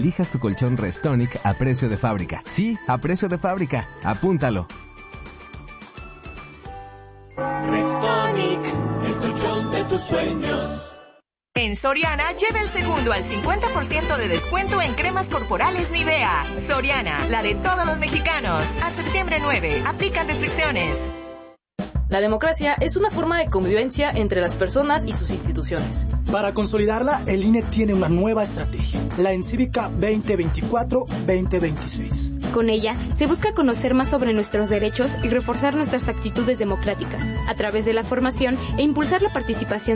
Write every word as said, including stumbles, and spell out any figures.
elijas tu colchón Restonic a precio de fábrica. Sí, a precio de fábrica. Apúntalo. Restonic, el colchón de tus sueños. En Soriana, lleva el segundo al cincuenta por ciento de descuento en cremas corporales Nivea. Soriana, la de todos los mexicanos. A septiembre nueve, aplican restricciones. La democracia es una forma de convivencia entre las personas y sus instituciones. Para consolidarla, el I N E tiene una nueva estrategia, la Encívica veinte veinticuatro veinte veintiséis. Con ella, se busca conocer más sobre nuestros derechos y reforzar nuestras actitudes democráticas, a través de la formación e impulsar la participación